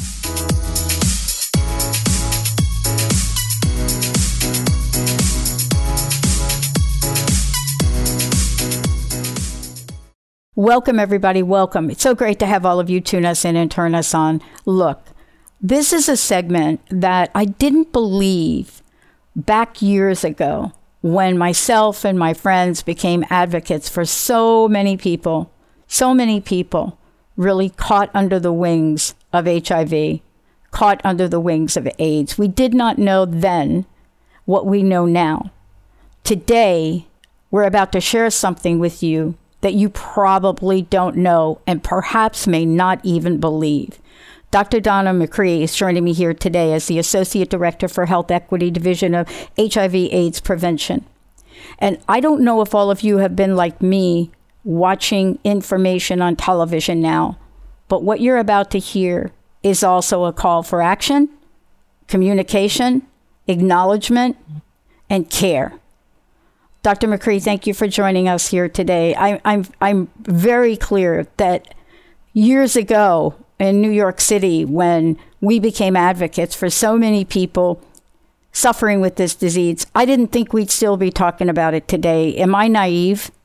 Welcome, everybody. Welcome. It's so great to have all of you tune us in and turn us on. Look, this is a segment that I didn't believe back years ago when myself and my friends became advocates for so many people, so many people really caught under the wings of H I V, caught under the wings of AIDS. We did not know then what we know now. Today, we're about to share something with you that you probably don't know and perhaps may not even believe. Doctor Donna McCree is joining me here today as the Associate Director for Health Equity Division of H I V AIDS Prevention. And I don't know if all of you have been like me watching information on television now, but what you're about to hear is also a call for action, communication, acknowledgement, and care. Doctor McCree, thank you for joining us here today. I, I'm I'm very clear that years ago in New York City, when we became advocates for so many people suffering with this disease, I didn't think we'd still be talking about it today. Am I naive?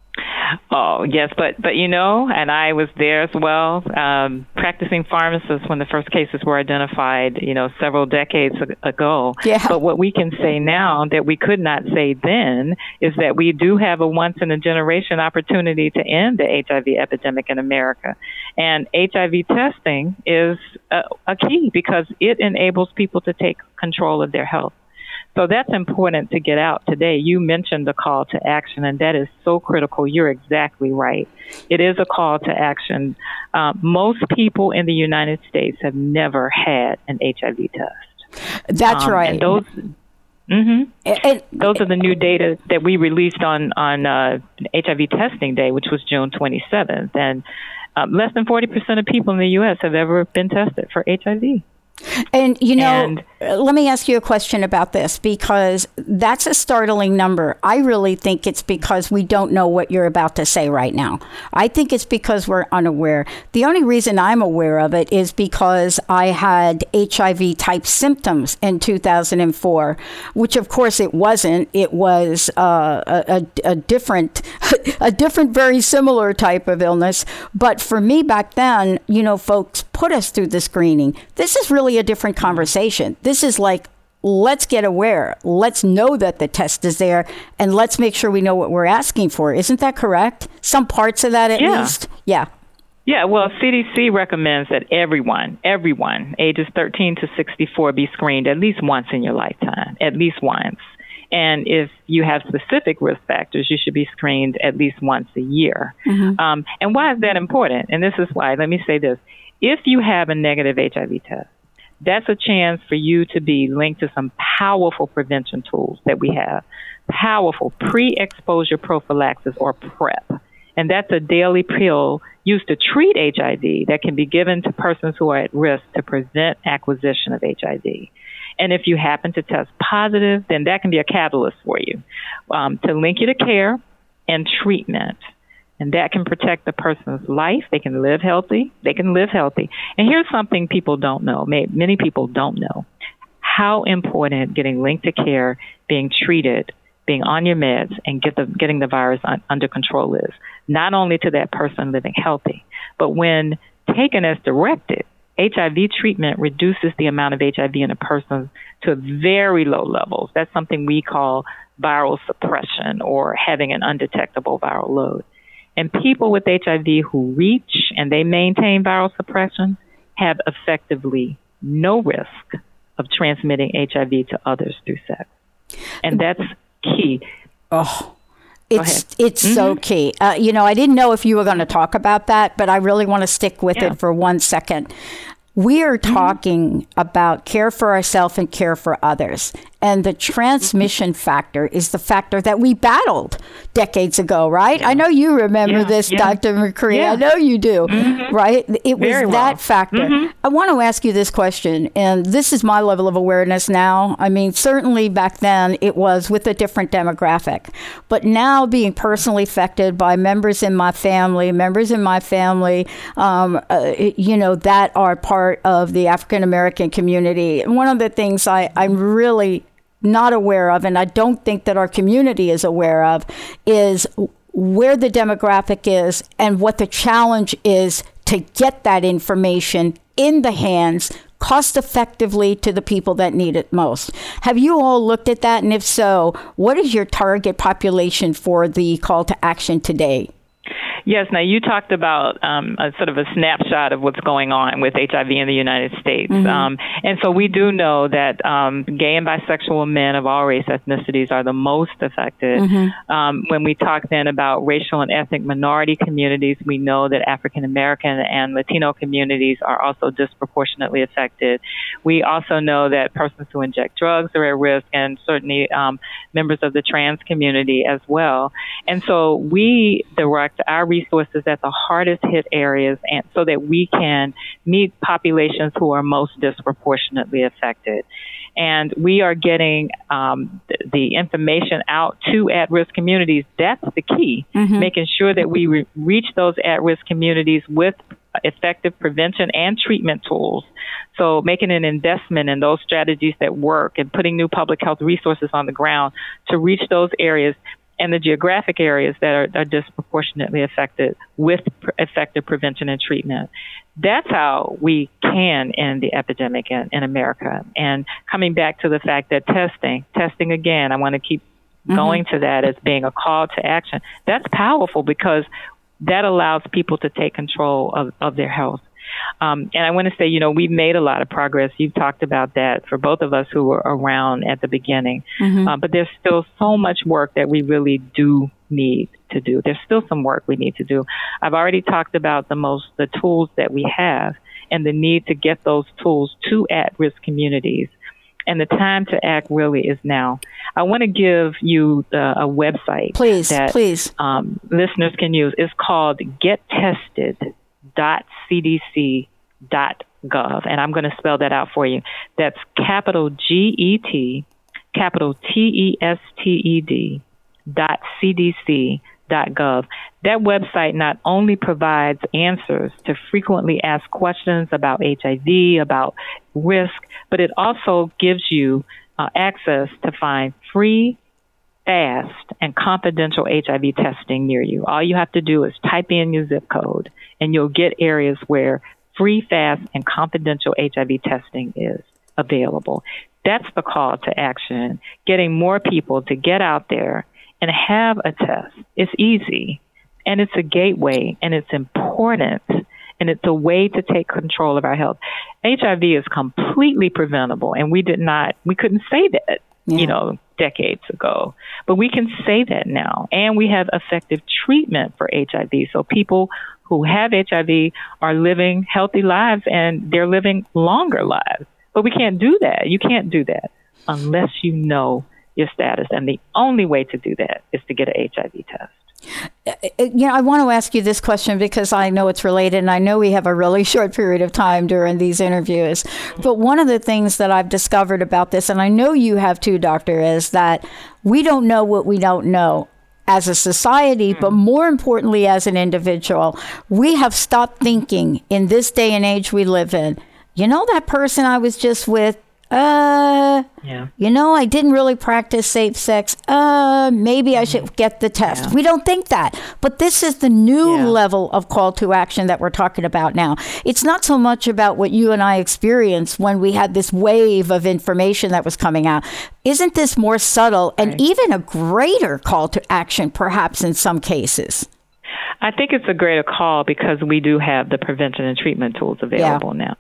Oh, yes, but, but you know, and I was there as well, um, practicing pharmacist when the first cases were identified, you know, several decades ago. Yeah. But what we can say now that we could not say then is that we do have a once-in-a-generation opportunity to end the H I V epidemic in America. And H I V testing is a, a key because it enables people to take control of their health. So that's important to get out today. You mentioned the call to action, and that is so critical. You're exactly right. It is a call to action. Uh, most people in the United States have never had an H I V test. That's um, right. And those, mm-hmm, and, and, those are the new data that we released on, on uh, H I V testing day, which was June twenty-seventh. And um, less than forty percent of people in the U S have ever been tested for H I V. And, you know, and, let me ask you a question about this, because that's a startling number. I really think it's because we don't know what you're about to say right now. I think it's because we're unaware. The only reason I'm aware of it is because I had H I V type symptoms in two thousand four, which of course it wasn't. It was uh, a, a different, a different, very similar type of illness. But for me back then, you know, folks put us through the screening. This is really a different conversation. This is like, let's get aware. Let's know that the test is there, and let's make sure we know what we're asking for. Isn't that correct? Some parts of that, at yeah. least. Yeah. Yeah. Well, C D C recommends that everyone, everyone, ages thirteen to sixty-four, be screened at least once in your lifetime, at least once. And if you have specific risk factors, you should be screened at least once a year. Mm-hmm. Um, and why is that important? And this is why. Let me say this. If you have a negative H I V test, that's a chance for you to be linked to some powerful prevention tools that we have. Powerful pre-exposure prophylaxis, or PrEP. And that's a daily pill used to treat H I V that can be given to persons who are at risk to prevent acquisition of H I V. And if you happen to test positive, then that can be a catalyst for you um, to link you to care and treatment. And that can protect the person's life. They can live healthy. They can live healthy. And here's something people don't know. Many people don't know how important getting linked to care, being treated, being on your meds, and get the, getting the virus un, under control is. Not only to that person living healthy, but when taken as directed, H I V treatment reduces the amount of H I V in a person to very low levels. That's something we call viral suppression, or having an undetectable viral load. And people with H I V who reach and they maintain viral suppression have effectively no risk of transmitting H I V to others through sex. And that's key. Oh, it's it's mm-hmm. so key. Uh, you know, I didn't know if you were going to talk about that, but I really want to stick with yeah. it for one second. We are talking mm-hmm. about care for ourselves and care for others. And the transmission factor is the factor that we battled decades ago, right? Yeah. I know you remember yeah, this, yeah. Doctor McCree. Yeah. I know you do, mm-hmm. right? It was Very that well. factor. Mm-hmm. I want to ask you this question, and this is my level of awareness now. I mean, certainly back then it was with a different demographic. But now, being personally affected by members in my family, members in my family, um, uh, you know, that are part of the African-American community. And one of the things I, I'm really not aware of, and I don't think that our community is aware of, is where the demographic is and what the challenge is to get that information in the hands cost effectively to the people that need it most. Have you all looked at that? And if so, what is your target population for the call to action today? Yes. Now, you talked about um, a sort of a snapshot of what's going on with H I V in the United States. Mm-hmm. Um, and so we do know that um, gay and bisexual men of all race ethnicities are the most affected. Mm-hmm. Um, when we talk then about racial and ethnic minority communities, we know that African American and Latino communities are also disproportionately affected. We also know that persons who inject drugs are at risk, and certainly um, members of the trans community as well. And so we direct our resources at the hardest hit areas, and so that we can meet populations who are most disproportionately affected. And we are getting um, the, the information out to at-risk communities. That's the key, mm-hmm. making sure that we re- reach those at-risk communities with effective prevention and treatment tools. So making an investment in those strategies that work and putting new public health resources on the ground to reach those areas. and the geographic areas that are, are disproportionately affected with pr- effective prevention and treatment. That's how we can end the epidemic in, in America. And coming back to the fact that testing, testing again, I want to keep mm-hmm. going to that as being a call to action. That's powerful because that allows people to take control of, of their health. Um, and I want to say, you know, we've made a lot of progress. You've talked about that for both of us who were around at the beginning. Mm-hmm. Uh, but there's still so much work that we really do need to do. There's still some work we need to do. I've already talked about the most, the tools that we have and the need to get those tools to at-risk communities. And the time to act really is now. I want to give you uh, a website please, that please. Um, listeners can use. It's called get tested dot c d c dot gov, and I'm going to spell that out for you. That's capital G E T, capital T E S T E D, dot C D C dot gov. That website not only provides answers to frequently asked questions about H I V, about risk, but it also gives you uh, access to find free, fast, and confidential H I V testing near you. All you have to do is type in your zip code, and you'll get areas where free, fast, and confidential H I V testing is available. That's the call to action, getting more people to get out there and have a test. It's easy, and it's a gateway, and it's important, and it's a way to take control of our health. H I V is completely preventable, and we did not, we couldn't say that, yeah. you know, decades ago. But we can say that now, and we have effective treatment for H I V. So people who have H I V are living healthy lives, and they're living longer lives. But we can't do that. You can't do that unless you know your status. And the only way to do that is to get an H I V test. You know, I want to ask you this question because I know it's related, and I know we have a really short period of time during these interviews. But one of the things that I've discovered about this, and I know you have too, Doctor, is that we don't know what we don't know. As a society, but more importantly, as an individual, we have stopped thinking in this day and age we live in, you know, that person I was just with, uh, yeah. you know, I didn't really practice safe sex. Uh, maybe I should get the test. Yeah. We don't think that. But this is the new yeah. level of call to action that we're talking about now. It's not so much about what you and I experienced when we had this wave of information that was coming out. Isn't this more subtle and right. even a greater call to action, perhaps in some cases? I think it's a greater call because we do have the prevention and treatment tools available yeah. now.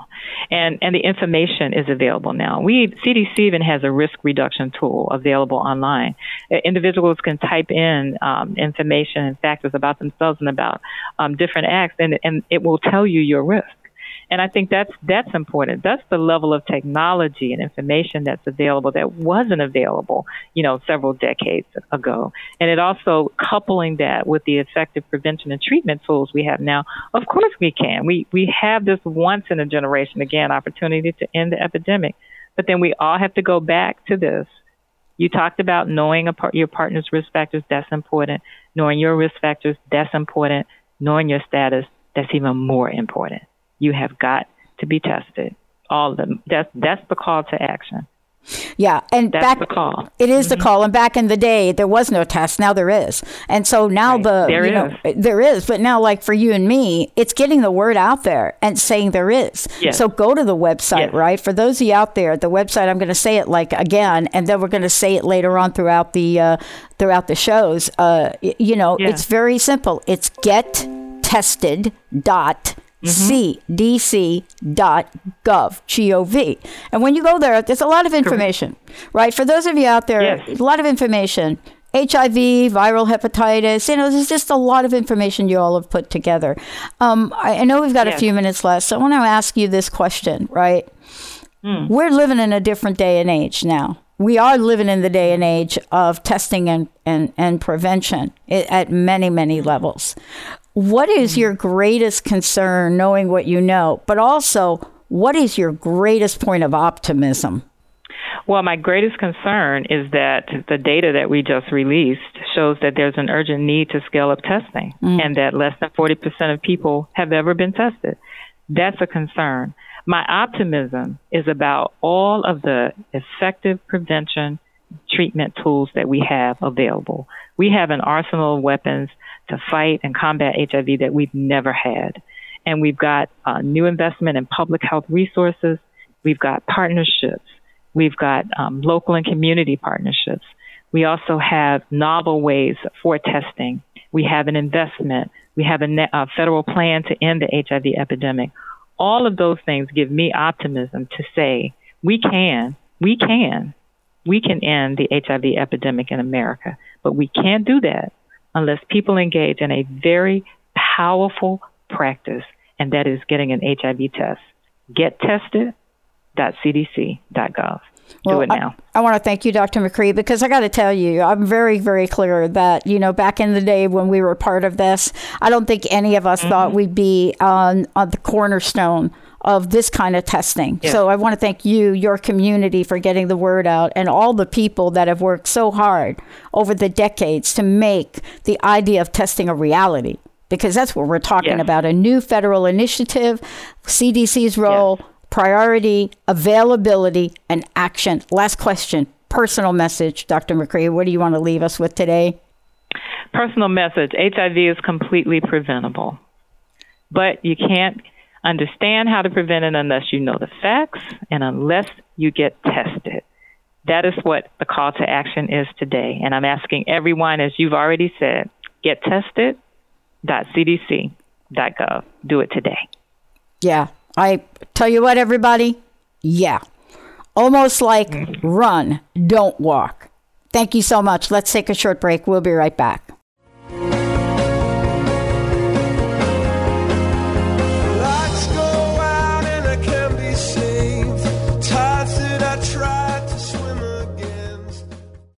And and the information is available now. We C D C even has a risk reduction tool available online. Individuals can type in um, information and factors about themselves and about um, different acts, and and it will tell you your risk. And I think that's that's important. That's the level of technology and information that's available that wasn't available, you know, several decades ago. And it also coupling that with the effective prevention and treatment tools we have now. Of course we can. We we have this once in a generation, again, opportunity to end the epidemic. But then we all have to go back to this. You talked about knowing a part, your partner's risk factors. That's important. Knowing your risk factors. That's important. Knowing your status. That's even more important. You have got to be tested. All of them. That's that's the call to action. Yeah, and that's back the call. It is mm-hmm. the call. And back in the day, there was no test. Now there is. And so now right. the there you is. know there is. But now, like for you and me, it's getting the word out there and saying there is. Yes. So go to the website, yes. right? For those of you out there, the website. I'm going to say it like again, and then we're going to say it later on throughout the uh, throughout the shows. Uh, you know, yeah. It's very simple. It's get tested dot. Mm-hmm. C D C dot gov, G O V. And when you go there, there's a lot of information, Correct. Right? For those of you out there, yes. a lot of information. H I V, viral hepatitis, you know, there's just a lot of information you all have put together. Um, I, I know we've got yes. a few minutes left, so I want to ask you this question, right? Mm. We're living in a different day and age now. We are living in the day and age of testing and, and, and prevention at many, many levels. What is your greatest concern, knowing what you know, but also what is your greatest point of optimism? Well, my greatest concern is that the data that we just released shows that there's an urgent need to scale up testing mm. and that less than forty percent of people have ever been tested. That's a concern. My optimism is about all of the effective prevention treatment tools that we have available. We have an arsenal of weapons to fight and combat H I V that we've never had. And we've got uh, new investment in public health resources. We've got partnerships. We've got um, local and community partnerships. We also have novel ways for testing. We have an investment. We have a, ne- a federal plan to end the H I V epidemic. All of those things give me optimism to say we can, we can, we can end the H I V epidemic in America. But we can't do that unless people engage in a very powerful practice, and that is getting an H I V test. Get tested dot c d c dot gov. Well, do it now. I, I want to thank you, Doctor McCree, because I got to tell you, I'm very, very clear that, you know, back in the day when we were part of this, I don't think any of us mm-hmm. thought we'd be on, on the cornerstone of this kind of testing. Yeah. So I want to thank you, your community, for getting the word out, and all the people that have worked so hard over the decades to make the idea of testing a reality, because that's what we're talking yes. about, a new federal initiative, C D C's role, yes. priority, availability, and action. Last question, personal message, Doctor McCree. What do you want to leave us with today? Personal message, H I V is completely preventable, but you can't understand how to prevent it unless you know the facts and unless you get tested. That is what the call to action is today. And I'm asking everyone, as you've already said, get tested dot c d c dot gov. Do it today. Yeah. I tell you what, everybody. Yeah. Almost like mm-hmm. run, don't walk. Thank you so much. Let's take a short break. We'll be right back.